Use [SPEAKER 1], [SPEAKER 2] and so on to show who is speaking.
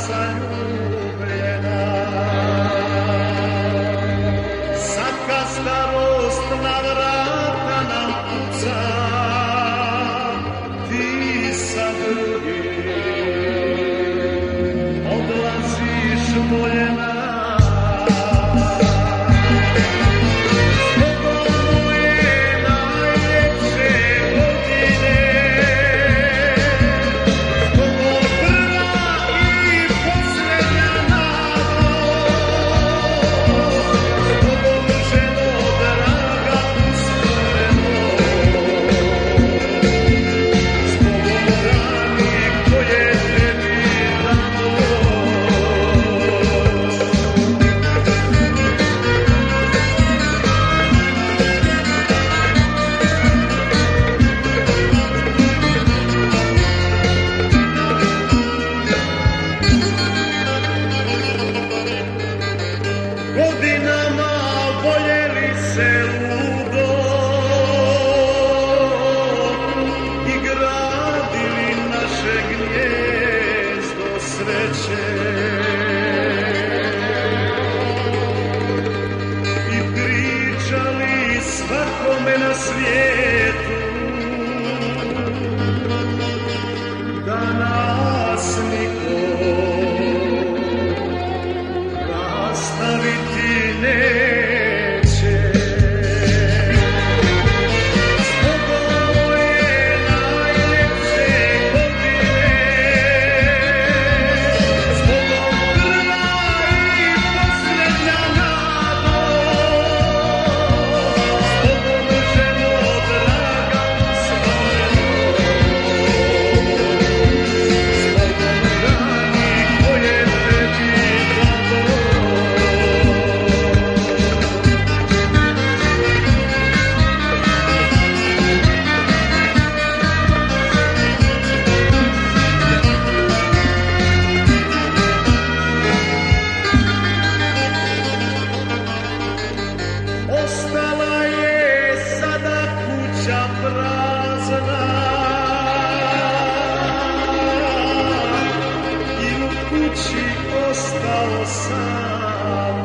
[SPEAKER 1] zaljubljena. Sad kad starost na vrata nam kuca, ti sa drugim odlaziš voljena. Godinama voljeli se ludo i gradili naše gnjezdo sreće i pričali svakome na svijetu da nas niko nastaviti neće. Zbogom moje najljepše godine, zbogom prva i posljednja nado, zbogom ženo draga usvojeno, zbogom rani koje tebi dado. Ostala je sada kuća prazna i u kući ostao sam